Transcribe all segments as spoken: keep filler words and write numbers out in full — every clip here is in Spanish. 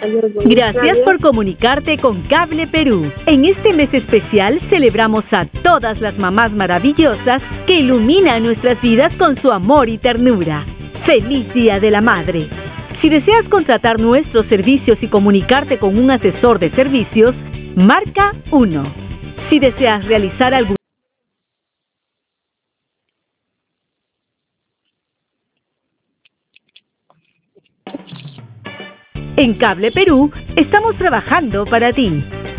Gracias por comunicarte con Cable Perú. En este mes especial celebramos a todas las mamás maravillosas que iluminan nuestras vidas con su amor y ternura. ¡Feliz Día de la Madre! Si deseas contratar nuestros servicios y comunicarte con un asesor de servicios, marca uno. Si deseas realizar algún En Cable Perú estamos trabajando para ti.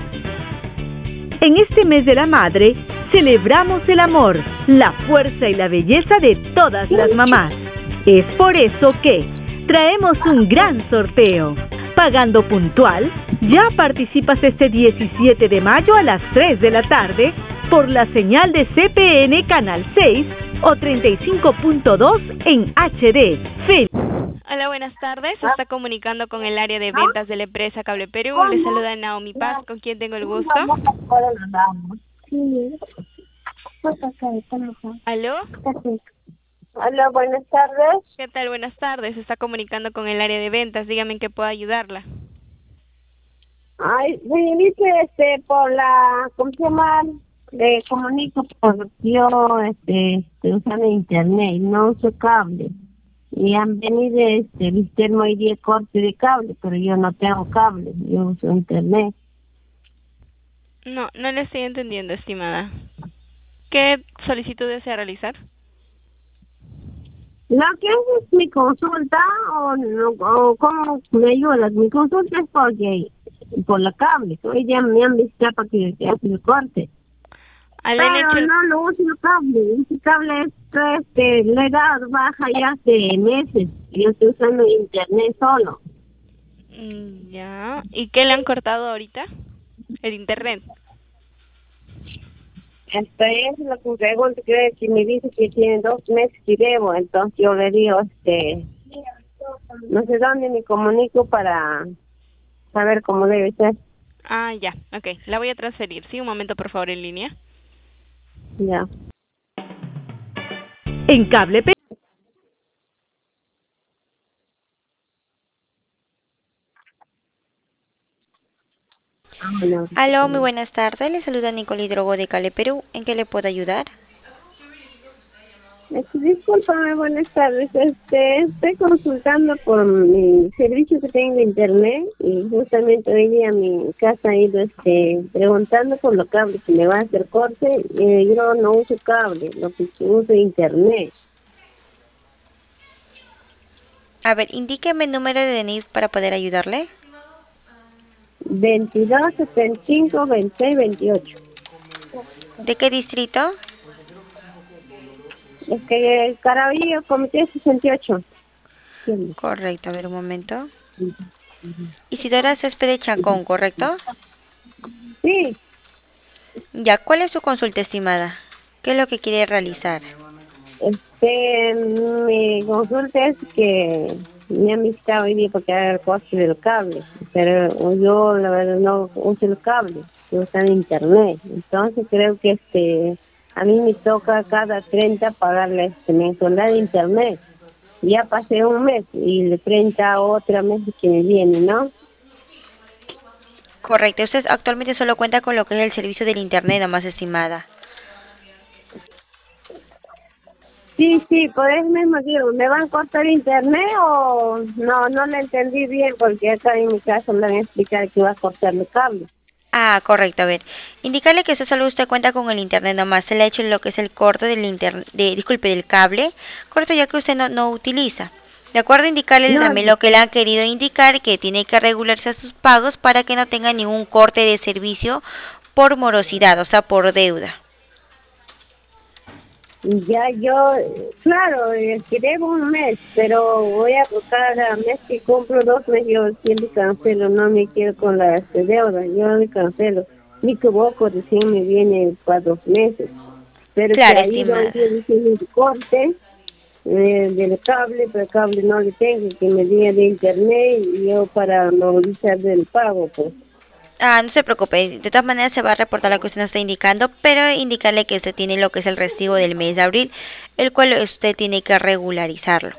En este mes de la madre, celebramos el amor, la fuerza y la belleza de todas las mamás. Es por eso que traemos un gran sorteo. Pagando puntual, ya participas este diecisiete de mayo a las tres de la tarde por la señal de C P N Canal seis o treinta y cinco punto dos en H D. Fel Hola, buenas tardes. Se está comunicando con el área de ventas de la empresa Cable Perú. Le saluda Naomi Paz, con quien tengo el gusto. ¿Aló? Hola, buenas tardes. ¿Qué tal? Buenas tardes. Se está comunicando con el área de ventas. Dígame en qué puedo ayudarla. Ay, señorita, este, por la, ¿cómo se llama? Le comunico por yo, este, estoy usando internet, no uso cable. Y han venido, este, viste, hoy día corte de cable, pero yo no tengo cable, yo uso internet. No, no le estoy entendiendo, estimada. ¿Qué solicitud desea realizar? ¿No quieres mi consulta o, no, o cómo me ayudas? Mi consulta es porque, por la cable, hoy día me han visitado para que se hace el corte. Pero hecho... no lo uso el cable, ese cable es, este, le he dado baja ya hace meses, yo estoy usando internet solo. Ya, ¿y qué le han cortado ahorita? El internet. Este es lo que me pregunto, que si me dice que tiene dos meses que debo, entonces yo le digo, este, no sé dónde me comunico para saber cómo debe ser. Ah, ya, ok, la voy a transferir. Sí, un momento por favor en línea. Ya. En Cable Perú. Aló, muy buenas tardes. Le saluda Nicole Hidrogo de Cable Perú. ¿En qué le puedo ayudar? Discúlpame, buenas tardes. Este, estoy consultando por mi servicio que tengo de internet y justamente hoy día mi casa ha ido este, preguntando por los cables que me va a hacer corte. Y yo no uso cable, lo que uso es internet. A ver, indíqueme el número de D N I para poder ayudarle. veintidós, setenta y cinco, veintiséis, veintiocho. ¿De qué distrito? Es que el Caraballo, Comité sesenta y ocho. Sí. Correcto, a ver un momento. Isidora Céspedes Chacón, ¿correcto? Sí. Ya, ¿cuál es su consulta, estimada? ¿Qué es lo que quiere realizar? Este, mi consulta es que me han visitado hoy día porque hay el coste del cable, pero yo la verdad no uso el cable, yo uso en internet, entonces creo que este a mí me toca cada treinta pagarle este mensualidad de internet. Ya pasé un mes y el treinta otra mes que me viene, ¿no? Correcto, usted actualmente solo cuenta con lo que es el servicio del internet, nomás, estimada. Sí, sí, por eso mismo digo, ¿me van a cortar internet o no? No le entendí bien porque acá en mi casa me han explicado que iba a cortar el cable. Ah, correcto, a ver, indicarle que usted solo usted cuenta con el internet nomás, se le ha hecho lo que es el corte del internet, de, disculpe, del cable, corto ya que usted no, no utiliza. De acuerdo, indicarle no, también lo que le han querido indicar, que tiene que regularse sus pagos para que no tenga ningún corte de servicio por morosidad, o sea, por deuda. Ya yo, claro, eh, que debo un mes, pero voy a cada mes que compro dos meses, yo siempre cancelo, no me quedo con las deudas, yo me cancelo. Me equivoco, recién me viene para dos meses. Pero claro, que ahí donde dicen el corte eh, del cable, pero el cable no le tengo, que me diga de internet y yo para movilizar del pago, pues. Ah, no se preocupe, de todas maneras se va a reportar lo que usted nos está indicando, pero indicarle que usted tiene lo que es el recibo del mes de abril, el cual usted tiene que regularizarlo.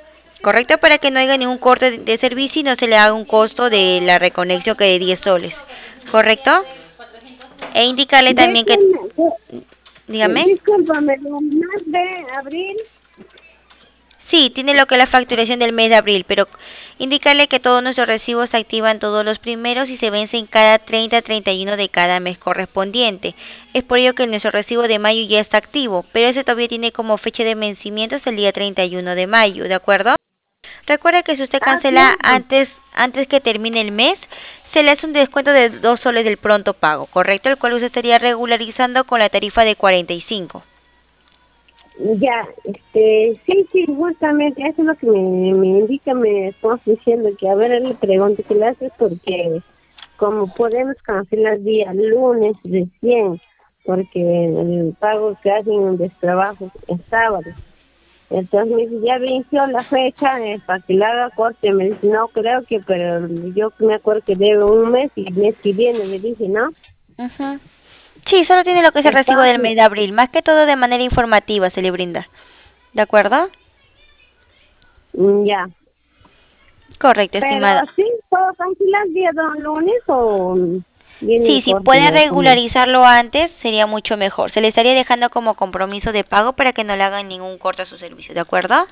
¿correcto? Para que no haya ningún corte de, de servicio y no se le haga un costo de la reconexión que de diez soles, ¿correcto? E indicarle también que, Déjeme, dígame. discúlpame, el mes de abril. Sí, tiene lo que es la facturación del mes de abril, pero indicarle que todos nuestros recibos se activan todos los primeros y se vencen cada treinta a treinta y uno de cada mes correspondiente. Es por ello que nuestro recibo de mayo ya está activo, pero ese todavía tiene como fecha de vencimiento hasta el día treinta y uno de mayo, ¿de acuerdo? Recuerda que si usted Ah, cancela claro. antes antes que termine el mes, se le hace un descuento de dos soles del pronto pago, ¿correcto? El cual usted estaría regularizando con la tarifa de cuarenta y cinco. Ya, este, sí, sí, justamente eso es lo que me, me indica, me estás diciendo que a ver, él le pregunto qué le haces porque como podemos cancelar día lunes recién, porque el pago que hacen en destrabajo es sábado. Entonces me dice, ya venció la fecha eh, para que le haga corte. Me dice, no creo que, pero yo me acuerdo que debe un mes y el mes que viene, le dije, ¿no? Ujú. Sí, solo tiene lo que es el recibo del Entonces, mes de abril, más que todo de manera informativa se le brinda. ¿De acuerdo? mm, ya. Correcto, Pero estimada. sí, ¿puedo cancelar día dos lunes o mm, viene Sí, el si corte puede de como? regularizarlo antes, sería mucho mejor. Se le estaría dejando como compromiso de pago para que no le hagan ningún corte a su servicio, ¿de acuerdo?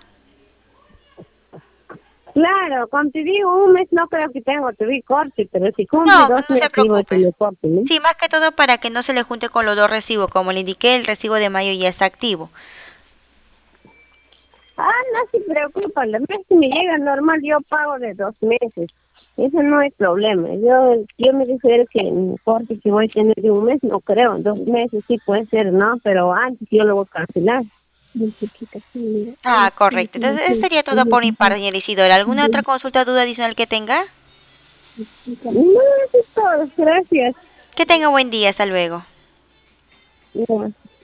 Claro, como te digo, un mes no creo que tengo que vi corte, pero si cumple No, dos no se meses, digo que preocupe. me corte, ¿no? Sí, más que todo para que no se le junte con los dos recibos. Como le indiqué, el recibo de mayo ya está activo. Ah, no se preocupa, la vez que me llega normal yo pago de dos meses. Eso no es problema. Yo yo me refiero que el corte que voy a tener de un mes, no creo, dos meses sí puede ser, ¿no? Pero antes yo lo voy a cancelar. Ah, correcto. Entonces, eso sería todo por mi parte, señor Isidora. ¿Alguna otra consulta o duda adicional que tenga? No, eso es todo, gracias. Que tenga buen día. Hasta luego. Ya.